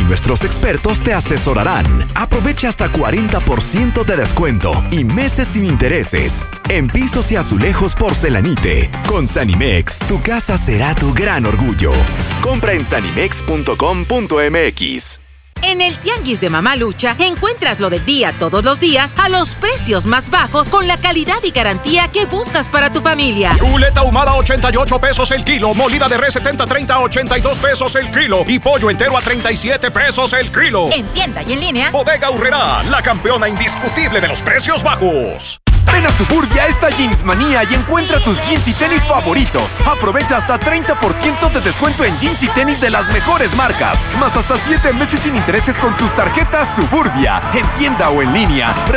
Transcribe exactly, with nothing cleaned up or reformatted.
nuestros expertos te asesorarán. Aprovecha hasta cuarenta por ciento de descuento y meses sin intereses en pisos y azulejos Porcelanite. Con Sanimex, tu casa será tu gran orgullo. Compra en sanimex punto com punto m x. En el Tianguis de Mamalucha encuentras lo del día todos los días a los precios más bajos con la calidad y garantía que buscas para tu familia. Chuleta ahumada ochenta y ocho pesos el kilo, molida de res setenta treinta a ochenta y dos pesos el kilo y pollo entero a treinta y siete pesos el kilo. En tienda y en línea. Bodega Aurrerá, la campeona indiscutible de los precios bajos. Ven a Suburbia esta Jeans Manía y encuentra tus jeans y tenis favoritos. Aprovecha hasta treinta por ciento de descuento en jeans y tenis de las mejores marcas. Más hasta siete meses sin intereses con tus tarjetas Suburbia. En tienda o en línea.